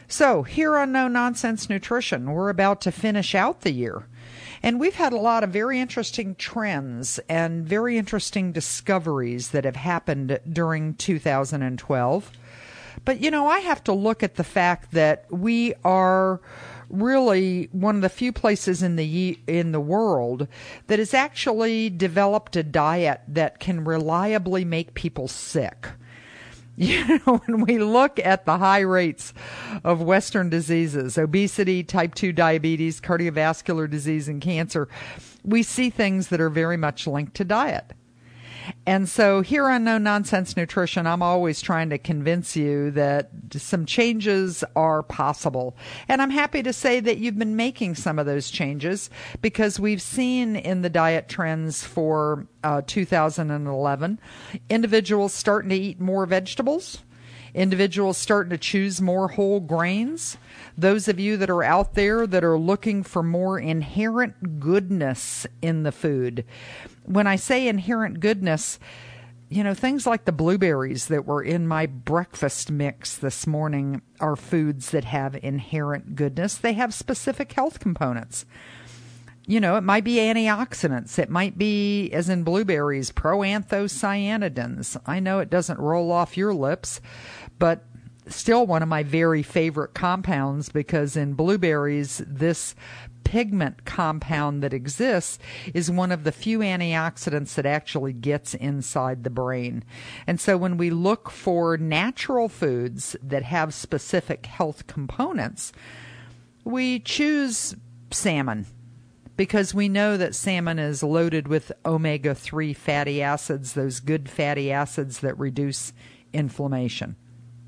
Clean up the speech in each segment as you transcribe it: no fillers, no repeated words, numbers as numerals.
So, here on No Nonsense Nutrition, we're about to finish out the year. And we've had a lot of very interesting trends and very interesting discoveries that have happened during 2012. But, I have to look at the fact that we are really one of the few places in the world that has actually developed a diet that can reliably make people sick. When we look at the high rates of Western diseases, obesity, type 2 diabetes, cardiovascular disease, and cancer, we see things that are very much linked to diet. And so here on No Nonsense Nutrition, I'm always trying to convince you that some changes are possible. And I'm happy to say that you've been making some of those changes because we've seen in the diet trends for 2011, individuals starting to eat more vegetables, individuals starting to choose more whole grains. Those of you that are out there that are looking for more inherent goodness in the food. When I say inherent goodness, things like the blueberries that were in my breakfast mix this morning are foods that have inherent goodness. They have specific health components. It might be antioxidants. It might be, as in blueberries, proanthocyanidins. I know it doesn't roll off your lips, but still one of my very favorite compounds because in blueberries, this pigment compound that exists is one of the few antioxidants that actually gets inside the brain. And so when we look for natural foods that have specific health components, we choose salmon because we know that salmon is loaded with omega-3 fatty acids, those good fatty acids that reduce inflammation.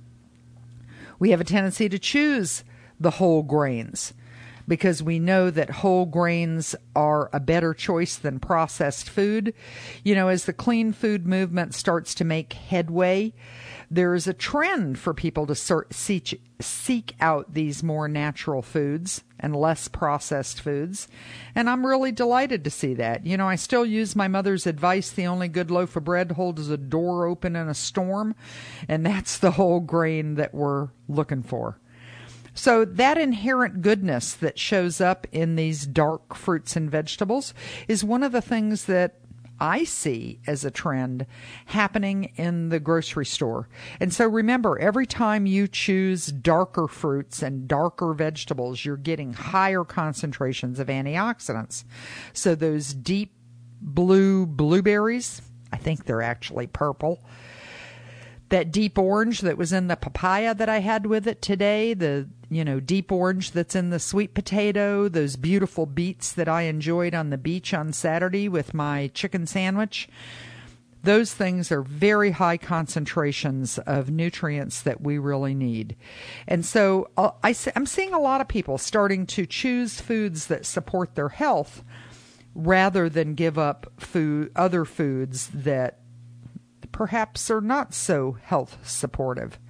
We have a tendency to choose the whole grains because we know that whole grains are a better choice than processed food. As the clean food movement starts to make headway, there is a trend for people to seek out these more natural foods and less processed foods. And I'm really delighted to see that. I still use my mother's advice, the only good loaf of bread holds a door open in a storm. And that's the whole grain that we're looking for. So that inherent goodness that shows up in these dark fruits and vegetables is one of the things that I see as a trend happening in the grocery store. And so remember, every time you choose darker fruits and darker vegetables, you're getting higher concentrations of antioxidants. So those deep blue blueberries, I think they're actually purple. That deep orange that was in the papaya that I had with it today, the deep orange that's in the sweet potato, those beautiful beets that I enjoyed on the beach on Saturday with my chicken sandwich. Those things are very high concentrations of nutrients that we really need. And so I'm seeing a lot of people starting to choose foods that support their health rather than give up other foods that perhaps are not so health supportive.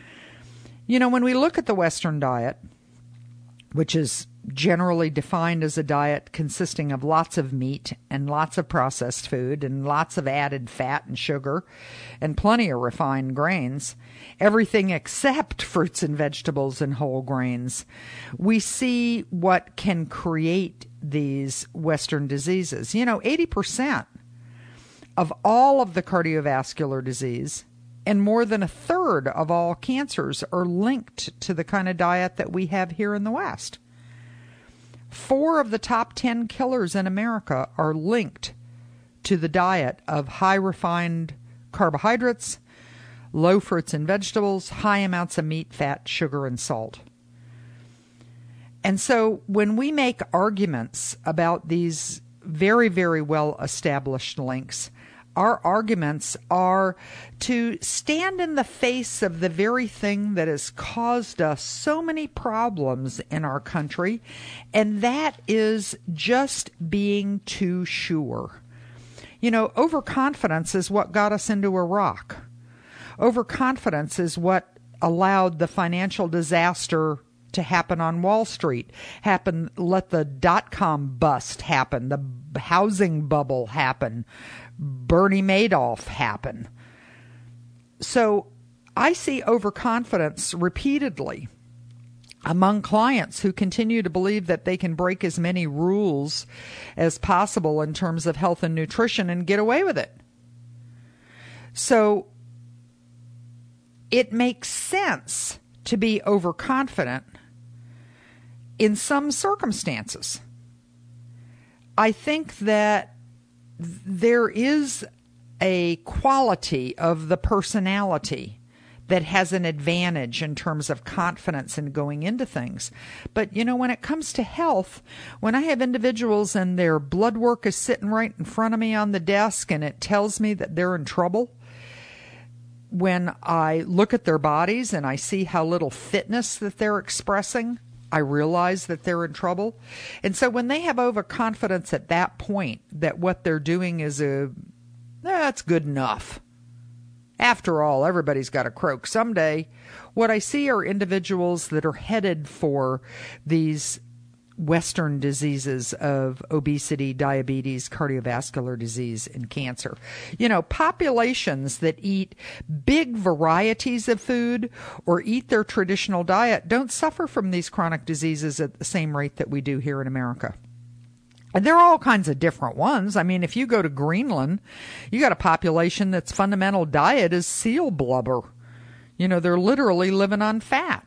When we look at the Western diet, which is generally defined as a diet consisting of lots of meat and lots of processed food and lots of added fat and sugar and plenty of refined grains, everything except fruits and vegetables and whole grains, we see what can create these Western diseases. 80% of all of the cardiovascular disease and more than a third of all cancers are linked to the kind of diet that we have here in the West. 4 of the top 10 killers in America are linked to the diet of high refined carbohydrates, low fruits and vegetables, high amounts of meat, fat, sugar, and salt. And so when we make arguments about these very, very well established links, our arguments are to stand in the face of the very thing that has caused us so many problems in our country, and that is just being too sure. Overconfidence is what got us into Iraq. Overconfidence is what allowed the financial disaster to happen on Wall Street, let the dot-com bust happen, the housing bubble happen, Bernie Madoff happen. So I see overconfidence repeatedly among clients who continue to believe that they can break as many rules as possible in terms of health and nutrition and get away with it. So it makes sense to be overconfident in some circumstances. I think that there is a quality of the personality that has an advantage in terms of confidence in going into things. But, when it comes to health, when I have individuals and their blood work is sitting right in front of me on the desk and it tells me that they're in trouble, when I look at their bodies and I see how little fitness that they're expressing, I realize that they're in trouble. And so when they have overconfidence at that point that what they're doing is that's good enough. After all, everybody's got to croak someday. What I see are individuals that are headed for these Western diseases of obesity, diabetes, cardiovascular disease, and cancer. Populations that eat big varieties of food or eat their traditional diet don't suffer from these chronic diseases at the same rate that we do here in America. And there are all kinds of different ones. I mean, if you go to Greenland, you got a population that's fundamental diet is seal blubber. They're literally living on fat.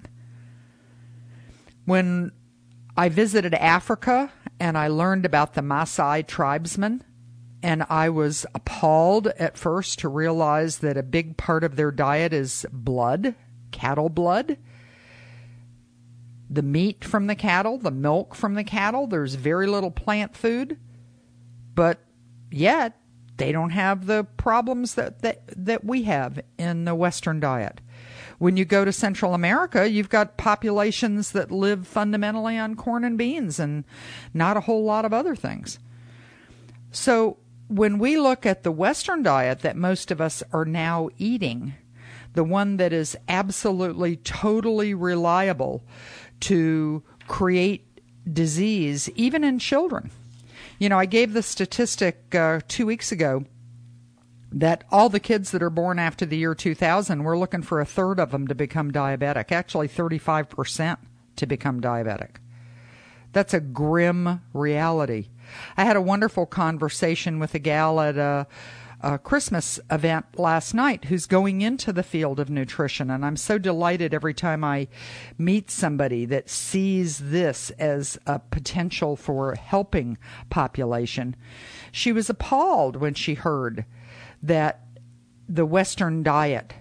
When I visited Africa and I learned about the Maasai tribesmen, and I was appalled at first to realize that a big part of their diet is blood, cattle blood. The meat from the cattle, the milk from the cattle, there's very little plant food, but yet they don't have the problems that we have in the Western diet. When you go to Central America, you've got populations that live fundamentally on corn and beans and not a whole lot of other things. So when we look at the Western diet that most of us are now eating, the one that is absolutely, totally reliable to create disease, even in children. I gave the statistic 2 weeks ago that all the kids that are born after the year 2000, we're looking for a third of them to become diabetic, actually 35% to become diabetic. That's a grim reality. I had a wonderful conversation with a gal at a Christmas event last night who's going into the field of nutrition, and I'm so delighted every time I meet somebody that sees this as a potential for helping population. She was appalled when she heard that the Western diet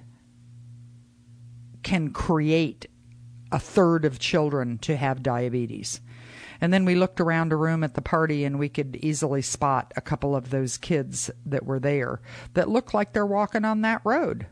can create a third of children to have diabetes. And then we looked around a room at the party and we could easily spot a couple of those kids that were there that looked like they're walking on that road.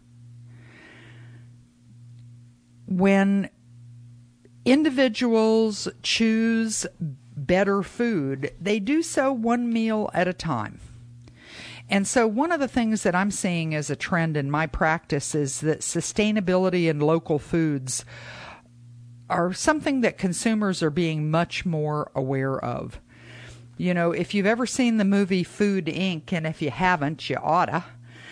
When individuals choose better food, they do so one meal at a time. And so one of the things that I'm seeing as a trend in my practice is that sustainability and local foods are something that consumers are being much more aware of. If you've ever seen the movie Food, Inc., and if you haven't, you oughta,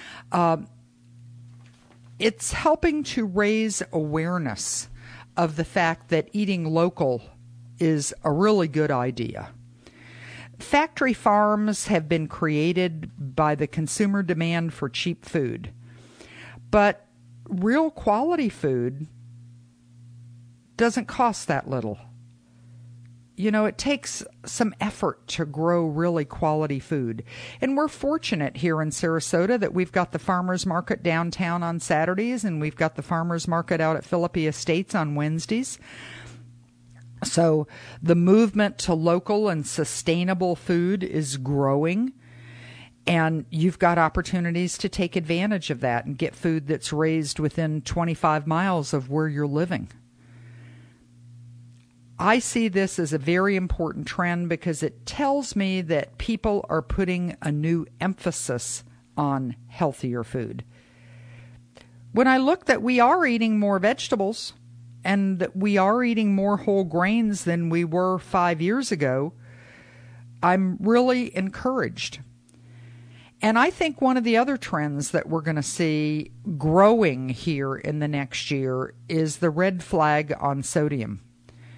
it's helping to raise awareness of the fact that eating local is a really good idea. Factory farms have been created by the consumer demand for cheap food, but real quality food doesn't cost that little. It takes some effort to grow really quality food. And we're fortunate here in Sarasota that we've got the farmers market downtown on Saturdays, and we've got the farmers market out at Philippi Estates on Wednesdays. So the movement to local and sustainable food is growing, and you've got opportunities to take advantage of that and get food that's raised within 25 miles of where you're living. I see this as a very important trend because it tells me that people are putting a new emphasis on healthier food. When I look that we are eating more vegetables and that we are eating more whole grains than we were 5 years ago, I'm really encouraged. And I think one of the other trends that we're going to see growing here in the next year is the red flag on sodium.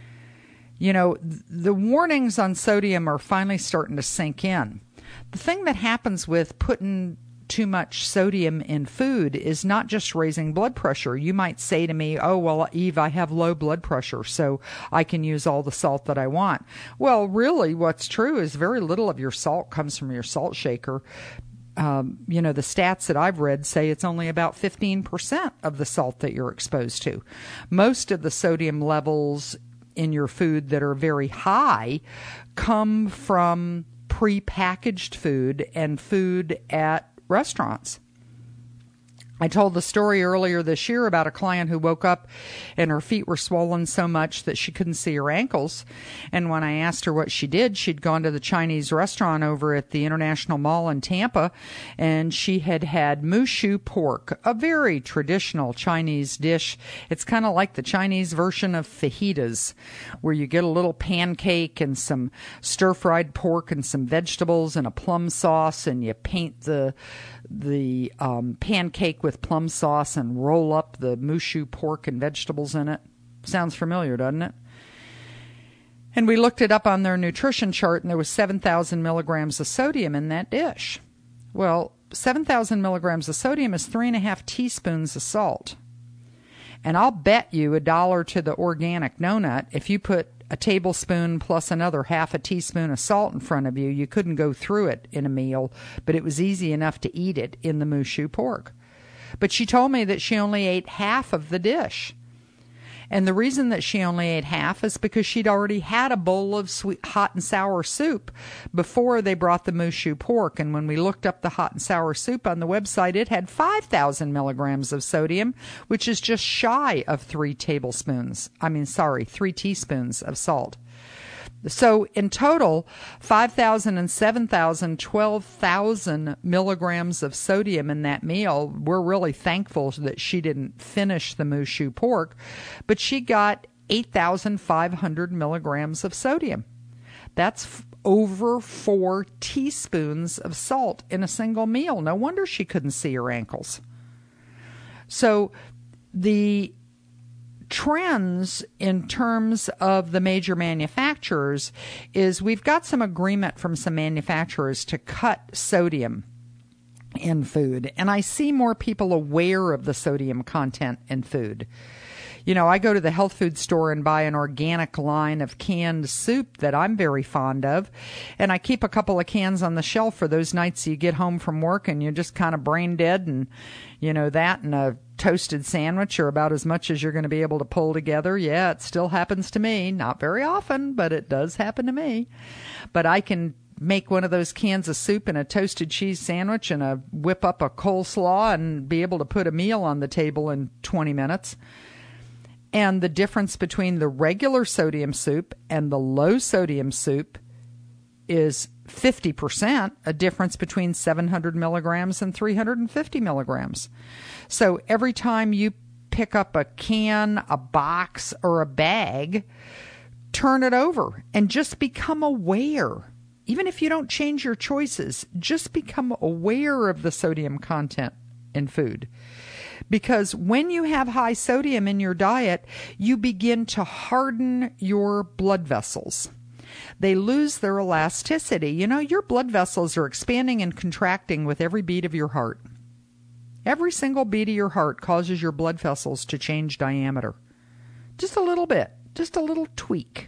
The warnings on sodium are finally starting to sink in. The thing that happens with putting too much sodium in food is not just raising blood pressure. You might say to me, oh, well, Eve, I have low blood pressure, so I can use all the salt that I want. Well, really, what's true is very little of your salt comes from your salt shaker. The stats that I've read say it's only about 15% of the salt that you're exposed to. Most of the sodium levels in your food that are very high come from prepackaged food and food at restaurants. I told the story earlier this year about a client who woke up and her feet were swollen so much that she couldn't see her ankles. And when I asked her what she did, she'd gone to the Chinese restaurant over at the International Mall in Tampa, and she had had mushu pork, a very traditional Chinese dish. It's kind of like the Chinese version of fajitas, where you get a little pancake and some stir-fried pork and some vegetables and a plum sauce, and you paint the pancake with plum sauce and roll up the mushu pork and vegetables in it. Sounds familiar, doesn't it? And we looked it up on their nutrition chart, and there was 7,000 milligrams of sodium in that dish. Well, 7,000 milligrams of sodium is 3.5 teaspoons of salt. And I'll bet you $1 to the organic no nut, if you put a tablespoon plus another half a teaspoon of salt in front of you, you couldn't go through it in a meal, but it was easy enough to eat it in the mushu pork. But she told me that she only ate half of the dish. And the reason that she only ate half is because she'd already had a bowl of sweet, hot and sour soup before they brought the mushu pork. And when we looked up the hot and sour soup on the website, it had 5,000 milligrams of sodium, which is just shy of 3 teaspoons of salt. So in total, 5,000 and 7,000, 12,000 milligrams of sodium in that meal. We're really thankful that she didn't finish the mushu pork, but she got 8,500 milligrams of sodium. That's over 4 teaspoons of salt in a single meal. No wonder she couldn't see her ankles. So the trends in terms of the major manufacturers is we've got some agreement from some manufacturers to cut sodium in food. And I see more people aware of the sodium content in food. I go to the health food store and buy an organic line of canned soup that I'm very fond of. And I keep a couple of cans on the shelf for those nights you get home from work and you're just kind of brain dead, and that and a toasted sandwich are about as much as you're going to be able to pull together. Yeah, it still happens to me. Not very often, but it does happen to me. But I can make one of those cans of soup and a toasted cheese sandwich and whip up a coleslaw and be able to put a meal on the table in 20 minutes. And the difference between the regular sodium soup and the low sodium soup is 50%, a difference between 700 milligrams and 350 milligrams. So every time you pick up a can, a box, or a bag, turn it over and just become aware. Even if you don't change your choices, just become aware of the sodium content in food. Because when you have high sodium in your diet, you begin to harden your blood vessels. They lose their elasticity. Your blood vessels are expanding and contracting with every beat of your heart. Every single beat of your heart causes your blood vessels to change diameter. Just a little bit, just a little tweak.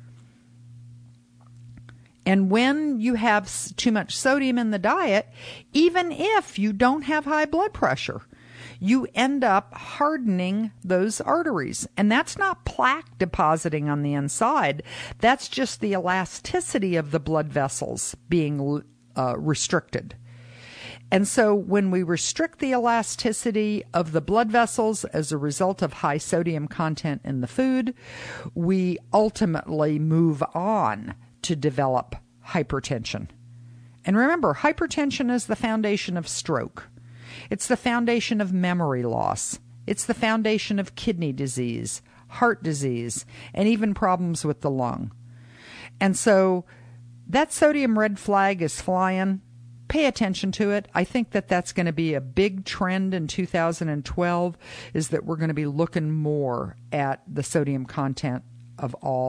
And when you have too much sodium in the diet, even if you don't have high blood pressure, you end up hardening those arteries. And that's not plaque depositing on the inside. That's just the elasticity of the blood vessels being restricted. And so when we restrict the elasticity of the blood vessels as a result of high sodium content in the food, we ultimately move on to develop hypertension. And remember, hypertension is the foundation of stroke. It's the foundation of memory loss. It's the foundation of kidney disease, heart disease, and even problems with the lung. And so that sodium red flag is flying. Pay attention to it. I think that that's going to be a big trend in 2012, is that we're going to be looking more at the sodium content of all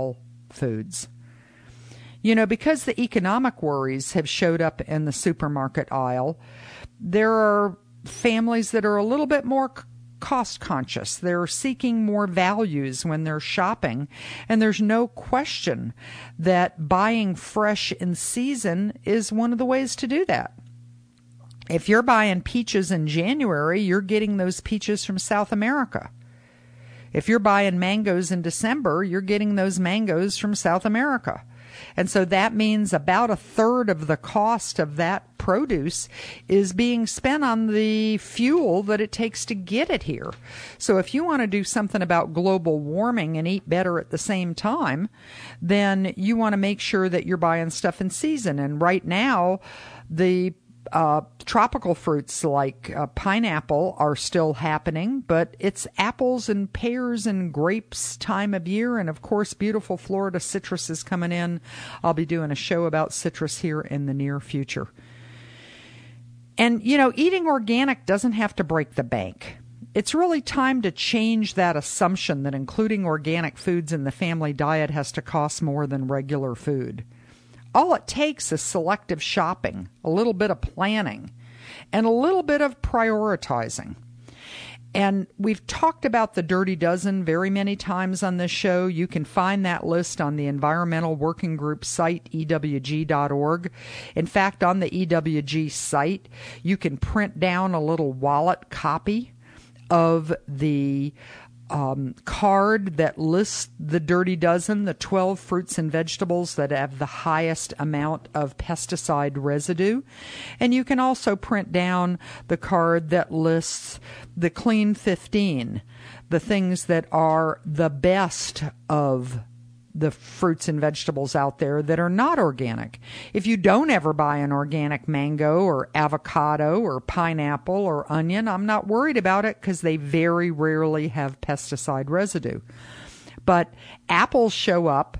foods. Because the economic worries have showed up in the supermarket aisle, there are families that are a little bit more cost conscious. They're seeking more values when they're shopping, and there's no question that buying fresh in season is one of the ways to do that. If you're buying peaches in January, you're getting those peaches from South America. If you're buying mangoes in December, you're getting those mangoes from South America. And so that means about a third of the cost of that produce is being spent on the fuel that it takes to get it here. So if you want to do something about global warming and eat better at the same time, then you want to make sure that you're buying stuff in season. And right now, the tropical fruits like pineapple are still happening, but it's apples and pears and grapes time of year. And of course, beautiful Florida citrus is coming in. I'll be doing a show about citrus here in the near future. And, eating organic doesn't have to break the bank. It's really time to change that assumption that including organic foods in the family diet has to cost more than regular food. All it takes is selective shopping, a little bit of planning, and a little bit of prioritizing. And we've talked about the Dirty Dozen very many times on this show. You can find that list on the Environmental Working Group site, EWG.org. In fact, on the EWG site, you can print down a little wallet copy of the card that lists the Dirty Dozen, the 12 fruits and vegetables that have the highest amount of pesticide residue. And you can also print down the card that lists the Clean 15, the things that are the best of the fruits and vegetables out there that are not organic. If you don't ever buy an organic mango or avocado or pineapple or onion, I'm not worried about it because they very rarely have pesticide residue. But apples show up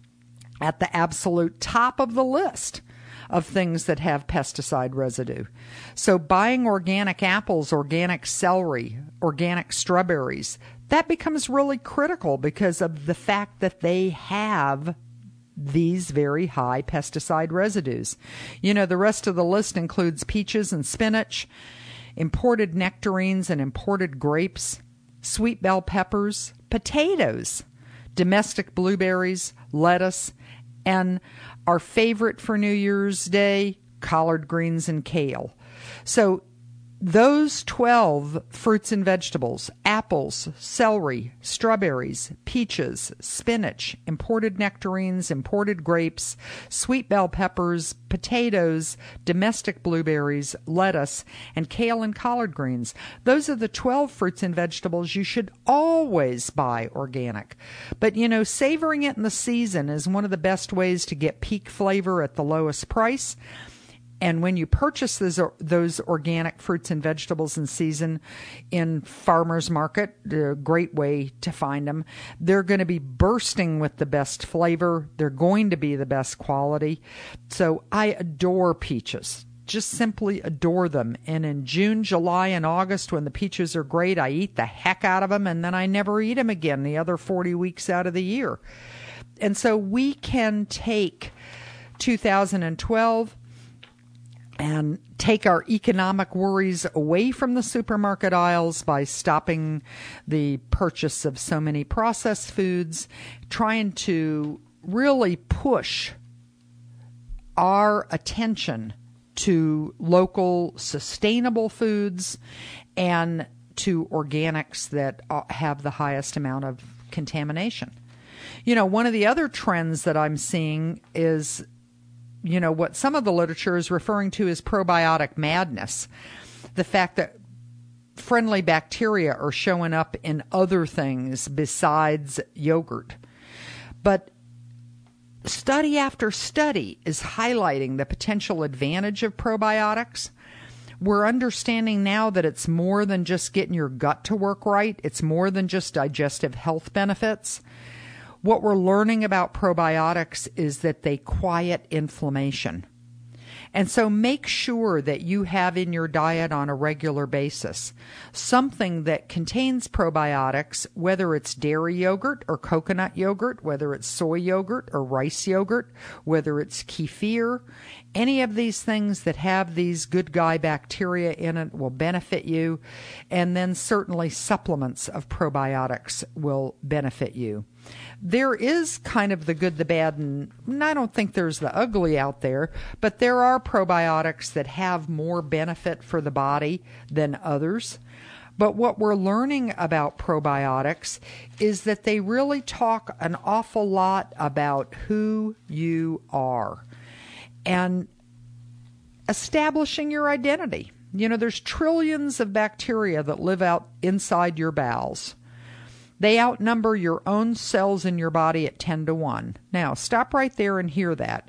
at the absolute top of the list of things that have pesticide residue. So buying organic apples, organic celery, organic strawberries, that becomes really critical because of the fact that they have these very high pesticide residues. The rest of the list includes peaches and spinach, imported nectarines and imported grapes, sweet bell peppers, potatoes, domestic blueberries, lettuce, and our favorite for New Year's Day, collard greens and kale. So those 12 fruits and vegetables, apples, celery, strawberries, peaches, spinach, imported nectarines, imported grapes, sweet bell peppers, potatoes, domestic blueberries, lettuce, and kale and collard greens. Those are the 12 fruits and vegetables you should always buy organic. But, savoring it in the season is one of the best ways to get peak flavor at the lowest price. And when you purchase those organic fruits and vegetables in season in farmers market, a great way to find them, they're going to be bursting with the best flavor. They're going to be the best quality. So I adore peaches, just simply adore them. And in June, July, and August, when the peaches are great, I eat the heck out of them, and then I never eat them again the other 40 weeks out of the year. And so we can take 2012 and take our economic worries away from the supermarket aisles by stopping the purchase of so many processed foods, trying to really push our attention to local sustainable foods and to organics that have the highest amount of contamination. One of the other trends that I'm seeing is what some of the literature is referring to as probiotic madness. The fact that friendly bacteria are showing up in other things besides yogurt. But study after study is highlighting the potential advantage of probiotics. We're understanding now that it's more than just getting your gut to work right. It's more than just digestive health benefits. What we're learning about probiotics is that they quiet inflammation. And so make sure that you have in your diet on a regular basis something that contains probiotics, whether it's dairy yogurt or coconut yogurt, whether it's soy yogurt or rice yogurt, whether it's kefir. Any of these things that have these good guy bacteria in it will benefit you. And then certainly supplements of probiotics will benefit you. There is kind of the good, the bad, and I don't think there's the ugly out there, but there are probiotics that have more benefit for the body than others. But what we're learning about probiotics is that they really talk an awful lot about who you are and establishing your identity. You know, there's trillions of bacteria that live out inside your bowels. They outnumber your own cells in your body at 10 to 1. Now, stop right there and hear that.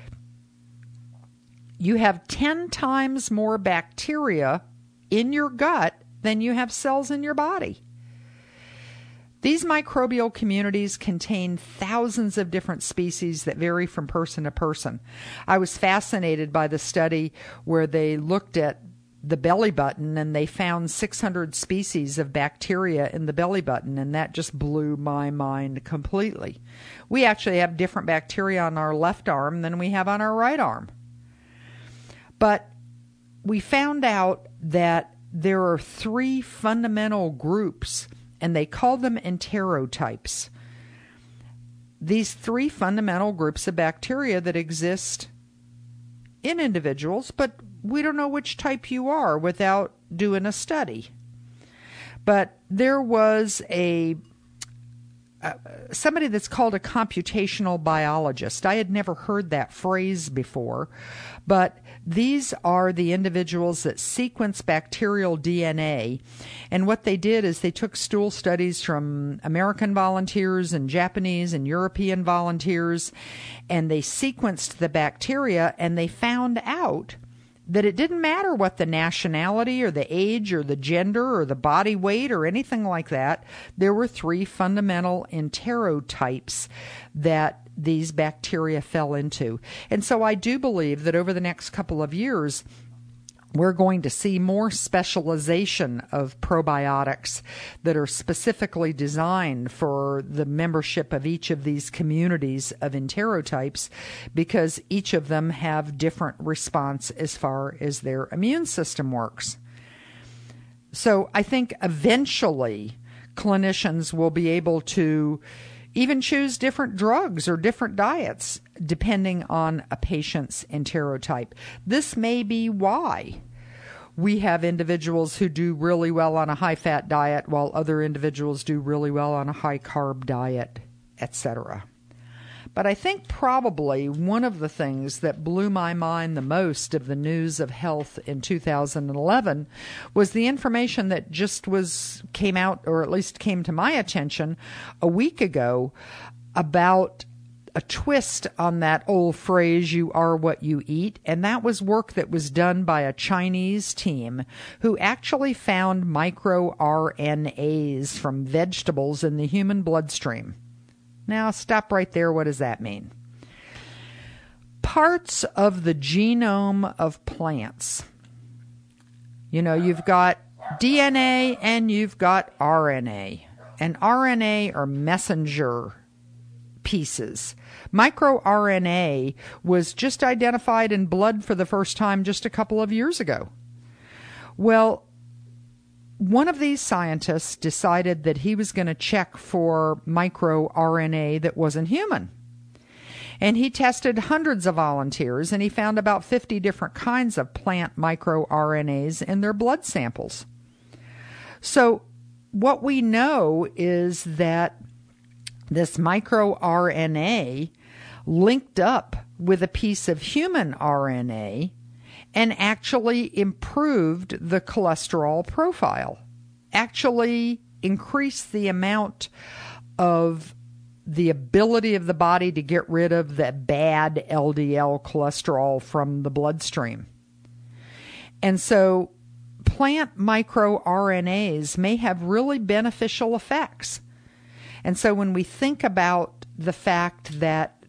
You have 10 times more bacteria in your gut than you have cells in your body. These microbial communities contain thousands of different species that vary from person to person. I was fascinated by the study where they looked at the belly button and they found 600 species of bacteria in the belly button, and that just blew my mind completely. We actually have different bacteria on our left arm than we have on our right arm. But we found out that there are 3 fundamental groups, and they call them enterotypes. These 3 fundamental groups of bacteria that exist in individuals, but we don't know which type you are without doing a study. But there was somebody that's called a computational biologist. I had never heard that phrase before, but these are the individuals that sequence bacterial DNA. And what they did is they took stool studies from American volunteers and Japanese and European volunteers, and they sequenced the bacteria, and they found out that it didn't matter what the nationality or the age or the gender or the body weight or anything like that. There were 3 fundamental enterotypes that these bacteria fell into. And so I do believe that over the next couple of years, we're going to see more specialization of probiotics that are specifically designed for the membership of each of these communities of enterotypes, because each of them have different response as far as their immune system works. So I think eventually clinicians will be able to even choose different drugs or different diets depending on a patient's enterotype. This may be why we have individuals who do really well on a high-fat diet while other individuals do really well on a high-carb diet, etc. But I think probably one of the things that blew my mind the most of the news of health in 2011 was the information that just came out, or at least came to my attention a week ago, about a twist on that old phrase, you are what you eat. And that was work that was done by a Chinese team who actually found microRNAs from vegetables in the human bloodstream. Now, stop right there. What does that mean? Parts of the genome of plants. You know, you've got DNA and you've got RNA. And RNA are messenger pieces. MicroRNA was just identified in blood for the first time just a couple of years ago. Well, one of these scientists decided that he was going to check for microRNA that wasn't human. And he tested hundreds of volunteers, and he found about 50 different kinds of plant microRNAs in their blood samples. So what we know is that this microRNA linked up with a piece of human RNA and actually improved the cholesterol profile, actually increased the amount of the ability of the body to get rid of the bad LDL cholesterol from the bloodstream. And so plant microRNAs may have really beneficial effects. And so when we think about the fact that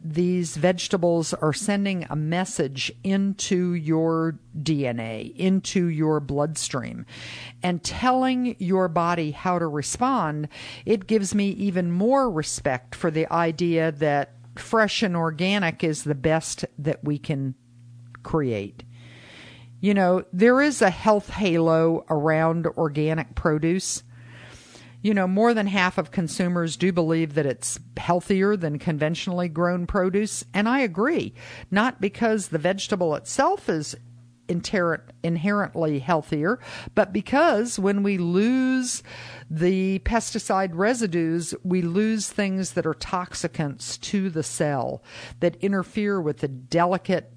these vegetables are sending a message into your DNA, into your bloodstream, and telling your body how to respond, it gives me even more respect for the idea that fresh and organic is the best that we can create. You know, there is a health halo around organic produce. You know, more than half of consumers do believe that it's healthier than conventionally grown produce, and I agree. Not because the vegetable itself is inherently healthier, but because when we lose the pesticide residues, we lose things that are toxicants to the cell that interfere with the delicate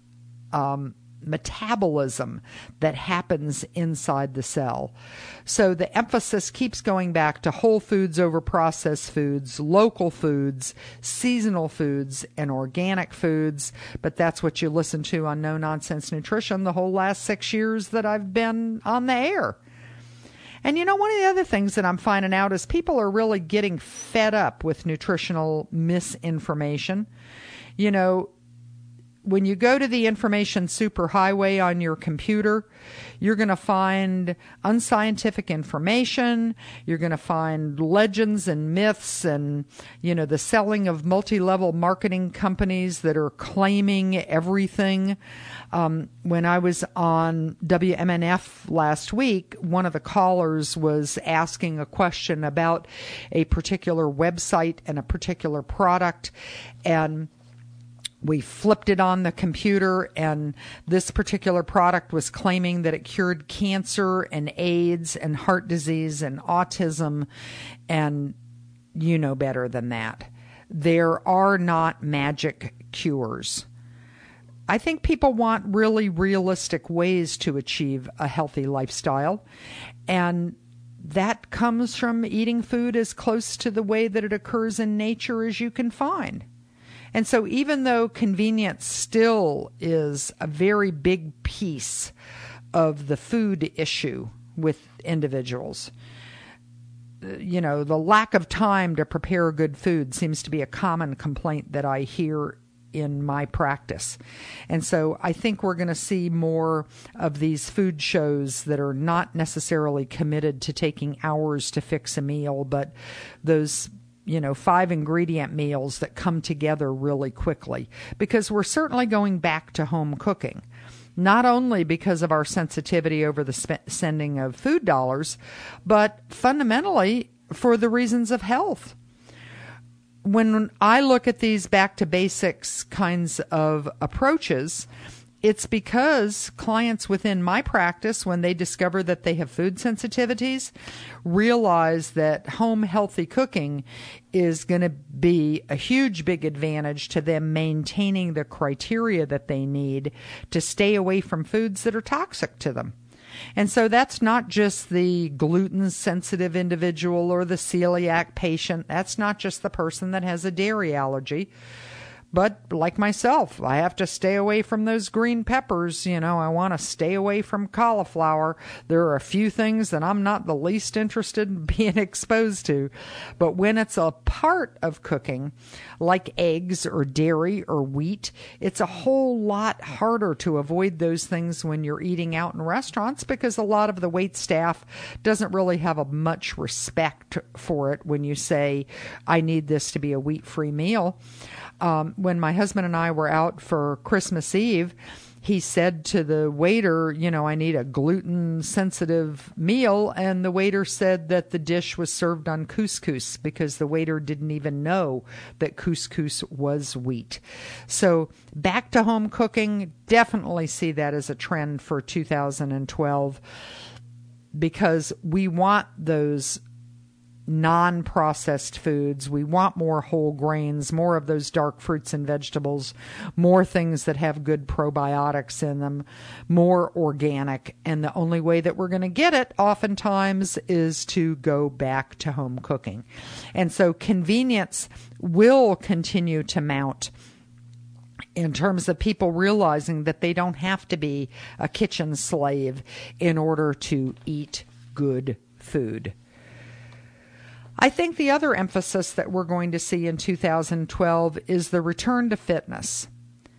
metabolism that happens inside the cell. So the emphasis keeps going back to whole foods over processed foods, local foods, seasonal foods, and organic foods. But that's what you listen to on No Nonsense Nutrition the whole last 6 years that I've been on the air. And you know, one of the other things that I'm finding out is people are really getting fed up with nutritional misinformation. You know, when you go to the information superhighway on your computer, you're going to find unscientific information. You're going to find legends and myths and, you know, the selling of multi-level marketing companies that are claiming everything. When I was on WMNF last week, one of the callers was asking a question about a particular website and a particular product, and we flipped it on the computer, and this particular product was claiming that it cured cancer and AIDS and heart disease and autism, and you know better than that. There are not magic cures. I think people want really realistic ways to achieve a healthy lifestyle, and that comes from eating food as close to the way that it occurs in nature as you can find. And so even though convenience still is a very big piece of the food issue with individuals, you know, the lack of time to prepare good food seems to be a common complaint that I hear in my practice. And so I think we're going to see more of these food shows that are not necessarily committed to taking hours to fix a meal, but those 5 ingredient meals that come together really quickly, because we're certainly going back to home cooking, not only because of our sensitivity over the sending of food dollars, but fundamentally for the reasons of health. When I look at these back to basics kinds of approaches, it's because clients within my practice, when they discover that they have food sensitivities, realize that home healthy cooking is going to be a huge, big advantage to them maintaining the criteria that they need to stay away from foods that are toxic to them. And so that's not just the gluten-sensitive individual or the celiac patient. That's not just the person that has a dairy allergy. But like myself, I have to stay away from those green peppers. I want to stay away from cauliflower. There are a few things that I'm not the least interested in being exposed to. But when it's a part of cooking, like eggs or dairy or wheat, it's a whole lot harder to avoid those things when you're eating out in restaurants, because a lot of the wait staff doesn't really have much respect for it when you say, I need this to be a wheat-free meal. When my husband and I were out for Christmas Eve, he said to the waiter, I need a gluten-sensitive meal. And the waiter said that the dish was served on couscous, because the waiter didn't even know that couscous was wheat. So back to home cooking, definitely see that as a trend for 2012, because we want those non-processed foods. We want more whole grains, more of those dark fruits and vegetables, more things that have good probiotics in them, more organic. And the only way that we're going to get it oftentimes is to go back to home cooking. And so convenience will continue to mount in terms of people realizing that they don't have to be a kitchen slave in order to eat good food. I think the other emphasis that we're going to see in 2012 is the return to fitness.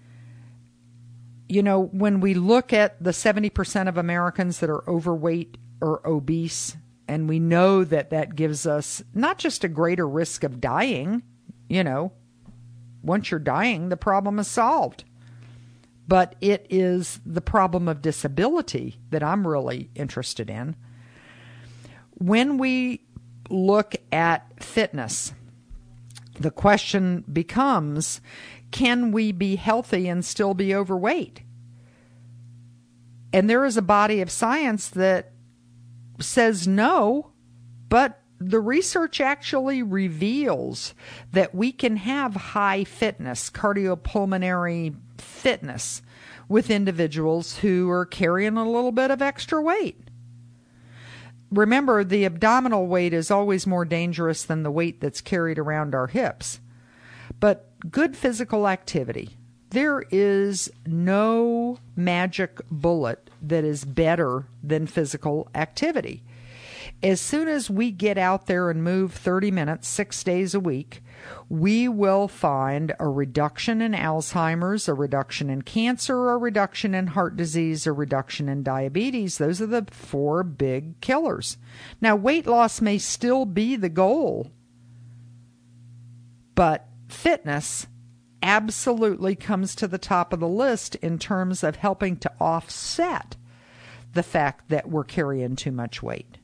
You know, when we look at the 70% of Americans that are overweight or obese, and we know that that gives us not just a greater risk of dying, you know, once you're dying, the problem is solved. But it is the problem of disability that I'm really interested in. When we look at fitness, the question becomes, can we be healthy and still be overweight? And there is a body of science that says no, but the research actually reveals that we can have high fitness, cardiopulmonary fitness with individuals who are carrying a little bit of extra weight. Remember, the abdominal weight is always more dangerous than the weight that's carried around our hips. But good physical activity, there is no magic bullet that is better than physical activity. As soon as we get out there and move 30 minutes, 6 days a week, we will find a reduction in Alzheimer's, a reduction in cancer, a reduction in heart disease, a reduction in diabetes. Those are the 4 big killers. Now, weight loss may still be the goal, but fitness absolutely comes to the top of the list in terms of helping to offset the fact that we're carrying too much weight.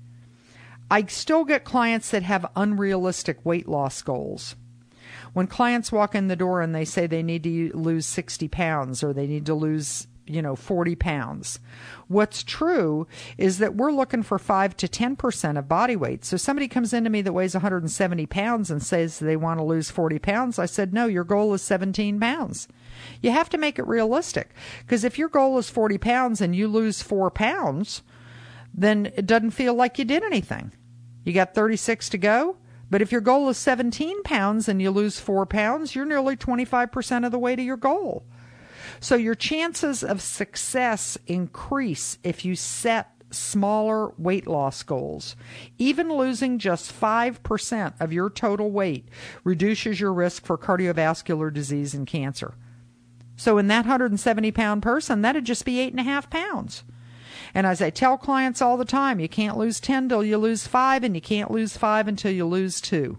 I still get clients that have unrealistic weight loss goals. When clients walk in the door and they say they need to lose 60 pounds or they need to lose, 40 pounds, what's true is that we're looking for 5 to 10% of body weight. So somebody comes into me that weighs 170 pounds and says they want to lose 40 pounds. I said, no, your goal is 17 pounds. You have to make it realistic, because if your goal is 40 pounds and you lose 4 pounds, then it doesn't feel like you did anything. You got 36 to go. But if your goal is 17 pounds and you lose 4 pounds, you're nearly 25% of the way to your goal. So your chances of success increase if you set smaller weight loss goals. Even losing just 5% of your total weight reduces your risk for cardiovascular disease and cancer. So in that 170-pound person, that'd just be 8.5 pounds. And as I tell clients all the time, you can't lose 10 till you lose 5, and you can't lose 5 until you lose 2.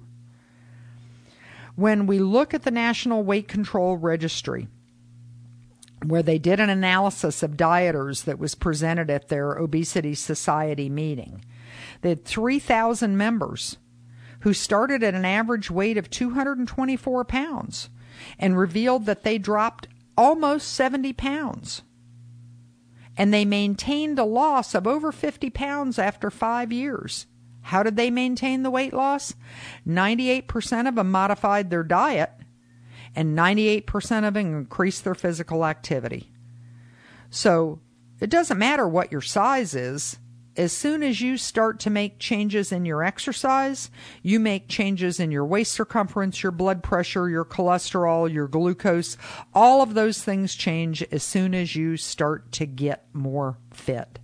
When we look at the National Weight Control Registry, where they did an analysis of dieters that was presented at their Obesity Society meeting, they had 3,000 members who started at an average weight of 224 pounds and revealed that they dropped almost 70 pounds. And they maintained a loss of over 50 pounds after 5 years. How did they maintain the weight loss? 98% of them modified their diet, and 98% of them increased their physical activity. So it doesn't matter what your size is. As soon as you start to make changes in your exercise, you make changes in your waist circumference, your blood pressure, your cholesterol, your glucose, all of those things change as soon as you start to get more fit.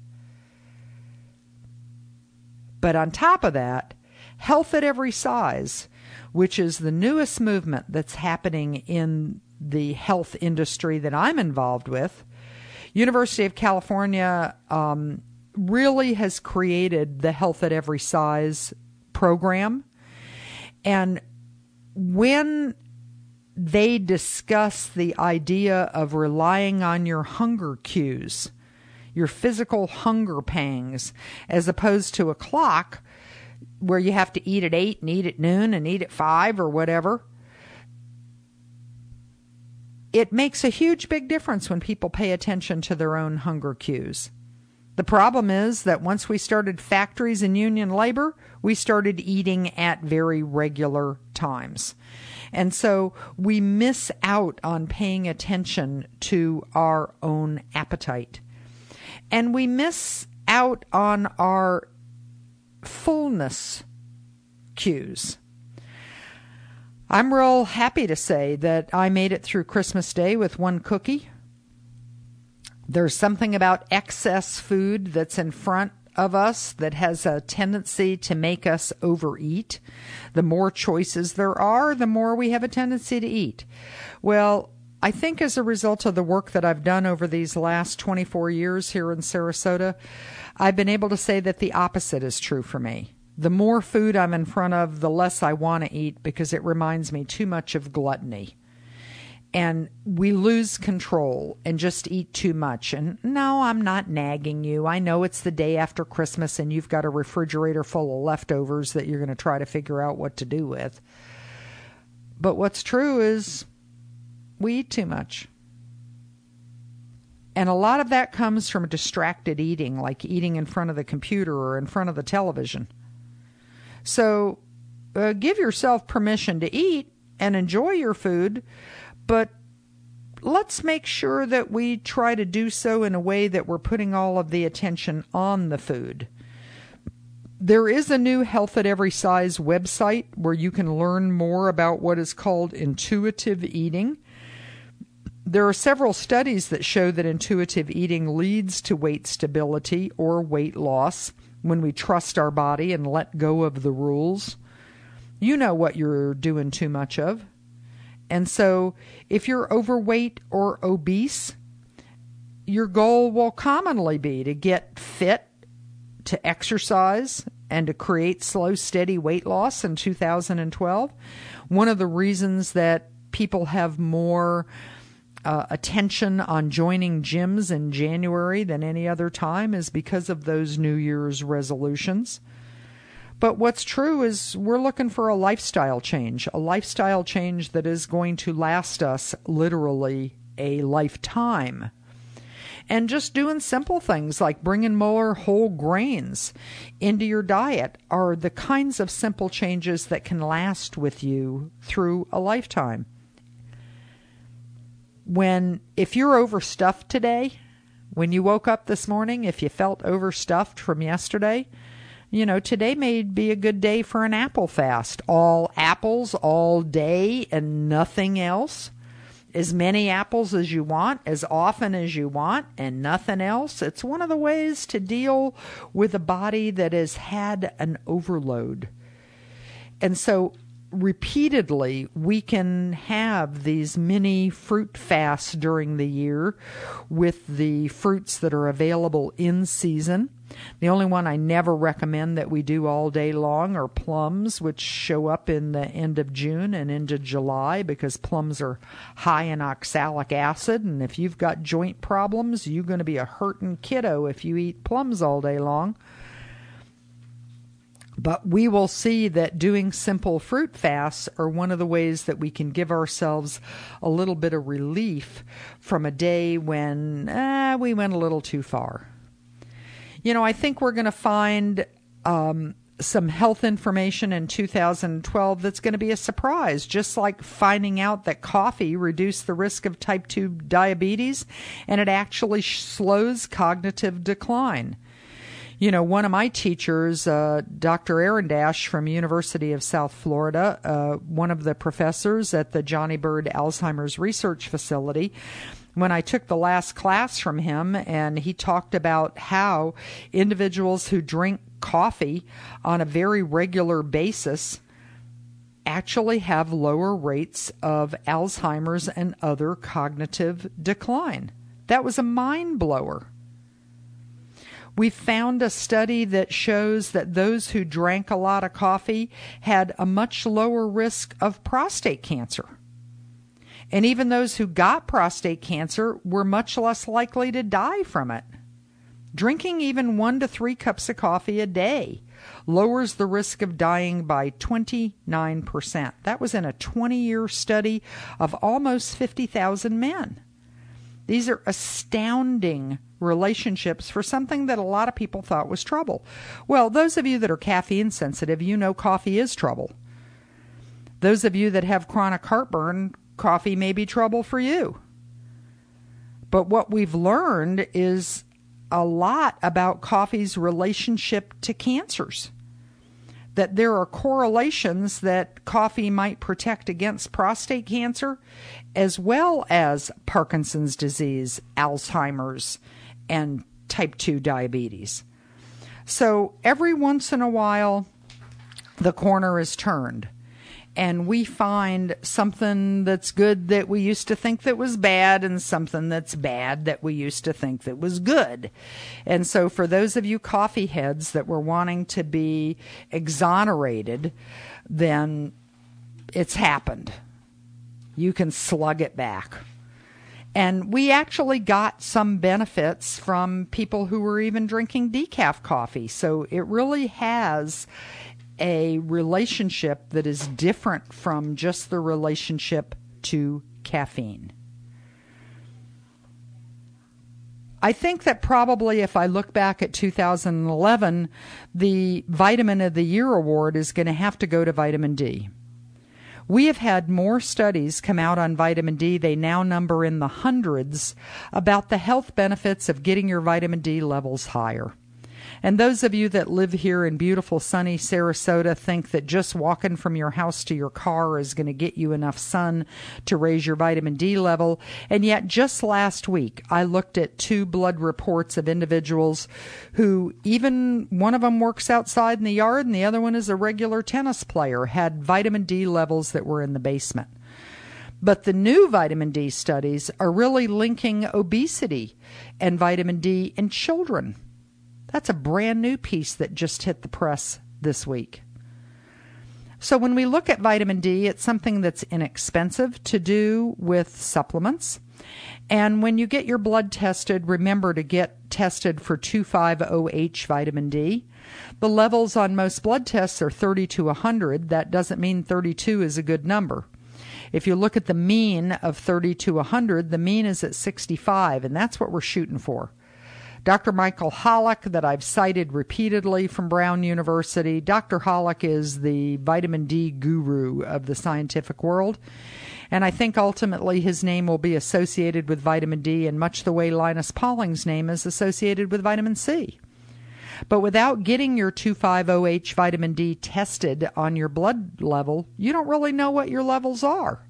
But on top of that, health at every size, which is the newest movement that's happening in the health industry that I'm involved with, University of California really has created the Health at Every Size program. And when they discuss the idea of relying on your hunger cues, your physical hunger pangs, as opposed to a clock where you have to eat at 8 and eat at noon and eat at 5 or whatever, it makes a huge big difference when people pay attention to their own hunger cues. The problem is that once we started factories and union labor, we started eating at very regular times. And so we miss out on paying attention to our own appetite. And we miss out on our fullness cues. I'm real happy to say that I made it through Christmas Day with 1 cookie. There's something about excess food that's in front of us that has a tendency to make us overeat. The more choices there are, the more we have a tendency to eat. Well, I think as a result of the work that I've done over these last 24 years here in Sarasota, I've been able to say that the opposite is true for me. The more food I'm in front of, the less I want to eat because it reminds me too much of gluttony. And we lose control and just eat too much. And no, I'm not nagging you. I know it's the day after Christmas and you've got a refrigerator full of leftovers that you're going to try to figure out what to do with. But what's true is we eat too much. And a lot of that comes from distracted eating, like eating in front of the computer or in front of the television. So give yourself permission to eat and enjoy your food, but let's make sure that we try to do so in a way that we're putting all of the attention on the food. There is a new Health at Every Size website where you can learn more about what is called intuitive eating. There are several studies that show that intuitive eating leads to weight stability or weight loss when we trust our body and let go of the rules. You know what you're doing too much of. And so if you're overweight or obese, your goal will commonly be to get fit, to exercise, and to create slow, steady weight loss in 2012. One of the reasons that people have more attention on joining gyms in January than any other time is because of those New Year's resolutions. But what's true is we're looking for a lifestyle change that is going to last us literally a lifetime. And just doing simple things like bringing more whole grains into your diet are the kinds of simple changes that can last with you through a lifetime. If you're overstuffed today, when you woke up this morning, if you felt overstuffed from yesterday, today may be a good day for an apple fast. All apples all day and nothing else. As many apples as you want, as often as you want, and nothing else. It's one of the ways to deal with a body that has had an overload. And so repeatedly, we can have these mini fruit fasts during the year with the fruits that are available in season. The only one I never recommend that we do all day long are plums, which show up in the end of June and into July because plums are high in oxalic acid. And if you've got joint problems, you're going to be a hurting kiddo if you eat plums all day long. But we will see that doing simple fruit fasts are one of the ways that we can give ourselves a little bit of relief from a day when we went a little too far. I think we're going to find some health information in 2012 that's going to be a surprise, just like finding out that coffee reduced the risk of type 2 diabetes and it actually slows cognitive decline. One of my teachers, Dr. Aaron Dash from University of South Florida, one of the professors at the Johnny Bird Alzheimer's Research Facility, when I took the last class from him, and he talked about how individuals who drink coffee on a very regular basis actually have lower rates of Alzheimer's and other cognitive decline. That was a mind blower. We found a study that shows that those who drank a lot of coffee had a much lower risk of prostate cancer. And even those who got prostate cancer were much less likely to die from it. Drinking even 1 to 3 cups of coffee a day lowers the risk of dying by 29%. That was in a 20-year study of almost 50,000 men. These are astounding relationships for something that a lot of people thought was trouble. Well, those of you that are caffeine sensitive, coffee is trouble. Those of you that have chronic heartburn, coffee may be trouble for you. But what we've learned is a lot about coffee's relationship to cancers. That there are correlations that coffee might protect against prostate cancer as well as Parkinson's disease, Alzheimer's, and type 2 diabetes. So every once in a while, the corner is turned, and we find something that's good that we used to think that was bad, and something that's bad that we used to think that was good. And so for those of you coffee heads that were wanting to be exonerated, then it's happened. You can slug it back. And we actually got some benefits from people who were even drinking decaf coffee. So it really has a relationship that is different from just the relationship to caffeine. I think that probably if I look back at 2011, the Vitamin of the Year award is going to have to go to vitamin D. We have had more studies come out on vitamin D, they now number in the hundreds, about the health benefits of getting your vitamin D levels higher. And those of you that live here in beautiful sunny Sarasota think that just walking from your house to your car is going to get you enough sun to raise your vitamin D level. And yet just last week, I looked at 2 blood reports of individuals who, even one of them works outside in the yard and the other one is a regular tennis player, had vitamin D levels that were in the basement. But the new vitamin D studies are really linking obesity and vitamin D in children. That's a brand new piece that just hit the press this week. So when we look at vitamin D, it's something that's inexpensive to do with supplements. And when you get your blood tested, remember to get tested for 2,5-OH vitamin D. The levels on most blood tests are 30 to 100. That doesn't mean 32 is a good number. If you look at the mean of 30 to 100, the mean is at 65, and that's what we're shooting for. Dr. Michael Holick, that I've cited repeatedly from Brown University. Dr. Holick is the vitamin D guru of the scientific world. And I think ultimately his name will be associated with vitamin D in much the way Linus Pauling's name is associated with vitamin C. But without getting your 2,5-OH vitamin D tested on your blood level, you don't really know what your levels are.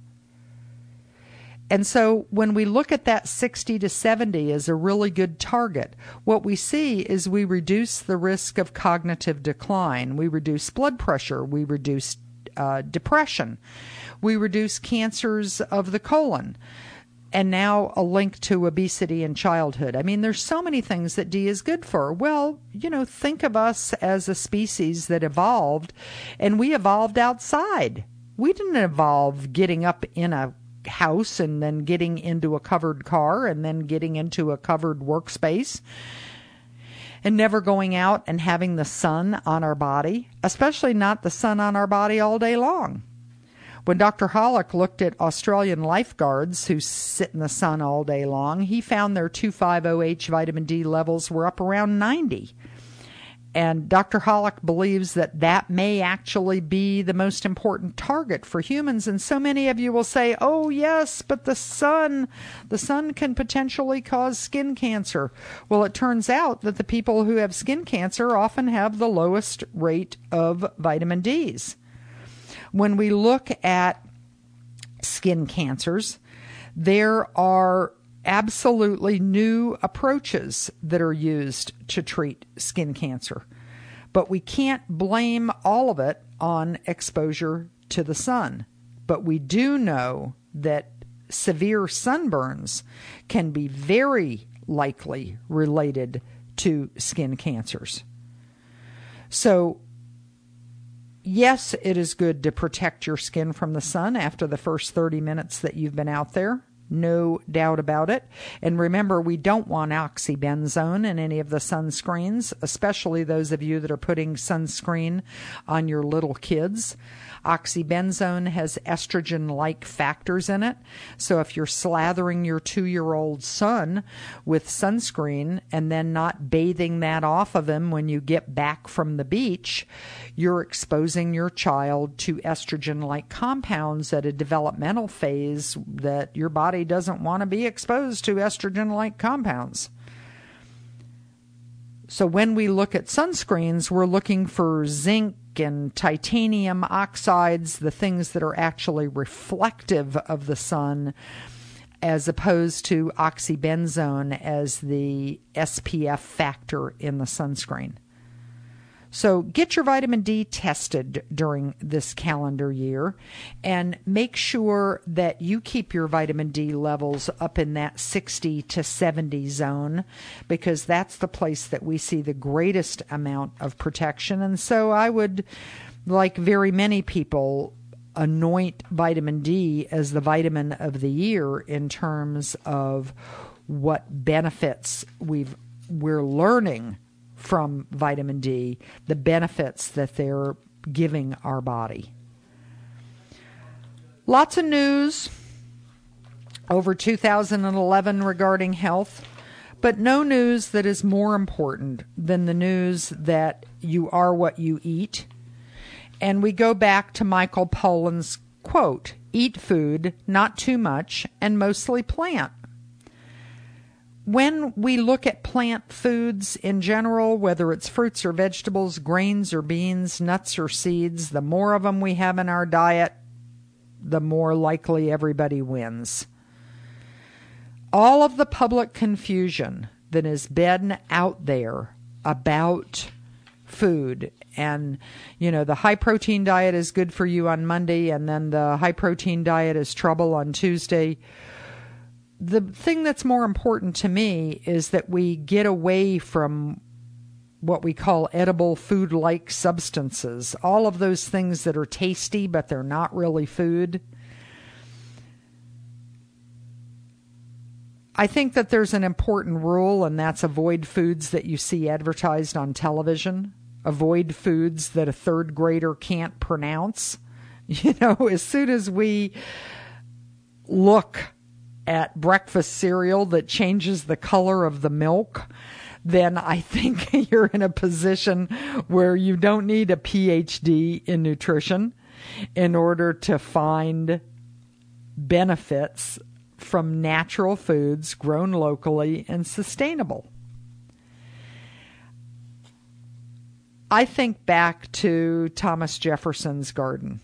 And so when we look at that 60 to 70 as a really good target, what we see is we reduce the risk of cognitive decline. We reduce blood pressure. We reduce depression. We reduce cancers of the colon. And now a link to obesity in childhood. I mean, there's so many things that D is good for. Well, think of us as a species that evolved, and we evolved outside. We didn't evolve getting up in a house and then getting into a covered car and then getting into a covered workspace and never going out and having the sun on our body, especially not the sun on our body all day long. When Dr. Holick looked at Australian lifeguards who sit in the sun all day long, he found their 2,5-OH vitamin D levels were up around 90. And Dr. Holick believes that that may actually be the most important target for humans. And so many of you will say, oh, yes, but the sun can potentially cause skin cancer. Well, it turns out that the people who have skin cancer often have the lowest rate of vitamin Ds. When we look at skin cancers, there are absolutely new approaches that are used to treat skin cancer. But we can't blame all of it on exposure to the sun. But we do know that severe sunburns can be very likely related to skin cancers. So, yes, it is good to protect your skin from the sun after the first 30 minutes that you've been out there. No doubt about it. And remember, we don't want oxybenzone in any of the sunscreens, especially those of you that are putting sunscreen on your little kids. Oxybenzone has estrogen-like factors in it. So if you're slathering your 2-year-old son with sunscreen and then not bathing that off of him when you get back from the beach, you're exposing your child to estrogen-like compounds at a developmental phase that your body doesn't want to be exposed to estrogen-like compounds. So when we look at sunscreens, we're looking for zinc and titanium oxides, the things that are actually reflective of the sun, as opposed to oxybenzone as the SPF factor in the sunscreen. So get your vitamin D tested during this calendar year and make sure that you keep your vitamin D levels up in that 60 to 70 zone, because that's the place that we see the greatest amount of protection. And so I would, like very many people, anoint vitamin D as the vitamin of the year in terms of what benefits we're learning from vitamin D, the benefits that they're giving our body. Lots of news over 2011 regarding health, but no news that is more important than the news that you are what you eat. And we go back to Michael Pollan's quote, "Eat food, not too much, and mostly plant." When we look at plant foods in general, whether it's fruits or vegetables, grains or beans, nuts or seeds, the more of them we have in our diet, the more likely everybody wins. All of the public confusion that has been out there about food, and the high protein diet is good for you on Monday, and then the high protein diet is trouble on Tuesday. The thing that's more important to me is that we get away from what we call edible food-like substances, all of those things that are tasty but they're not really food. I think that there's an important rule, and that's avoid foods that you see advertised on television. Avoid foods that a third grader can't pronounce. As soon as we look at breakfast cereal that changes the color of the milk, then I think you're in a position where you don't need a PhD in nutrition in order to find benefits from natural foods grown locally and sustainable. I think back to Thomas Jefferson's garden.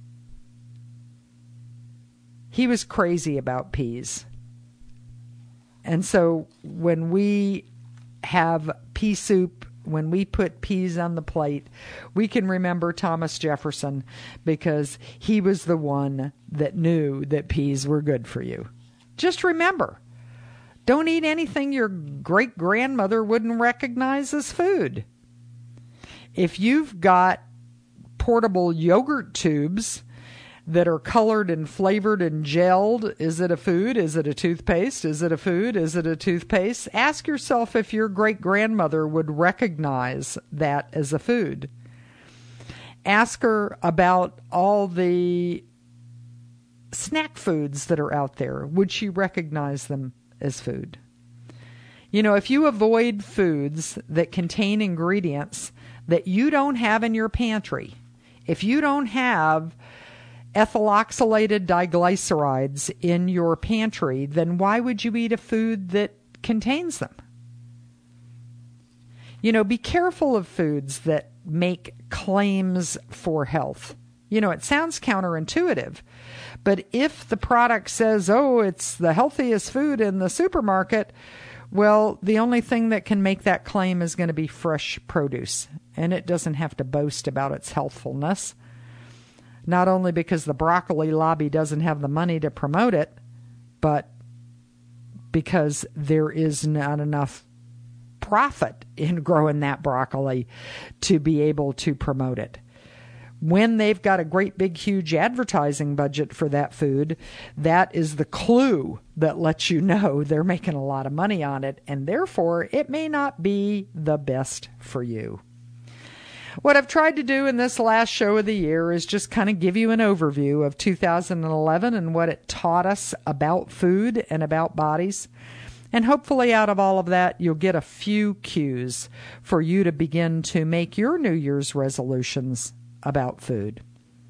He was crazy about peas. And so when we have pea soup, when we put peas on the plate, we can remember Thomas Jefferson, because he was the one that knew that peas were good for you. Just remember, don't eat anything your great-grandmother wouldn't recognize as food. If you've got portable yogurt tubes that are colored and flavored and gelled, is it a food? Is it a toothpaste? Is it a food? Is it a toothpaste? Ask yourself if your great-grandmother would recognize that as a food. Ask her about all the snack foods that are out there. Would she recognize them as food? If you avoid foods that contain ingredients that you don't have in your pantry, if you don't have ethyloxylated diglycerides in your pantry, then why would you eat a food that contains them? Be careful of foods that make claims for health. It sounds counterintuitive, but if the product says, it's the healthiest food in the supermarket, well, the only thing that can make that claim is going to be fresh produce, and it doesn't have to boast about its healthfulness. Not only because the broccoli lobby doesn't have the money to promote it, but because there is not enough profit in growing that broccoli to be able to promote it. When they've got a great big huge advertising budget for that food, that is the clue that lets you know they're making a lot of money on it, and therefore it may not be the best for you. What I've tried to do in this last show of the year is just kind of give you an overview of 2011 and what it taught us about food and about bodies. And hopefully out of all of that, you'll get a few cues for you to begin to make your New Year's resolutions about food.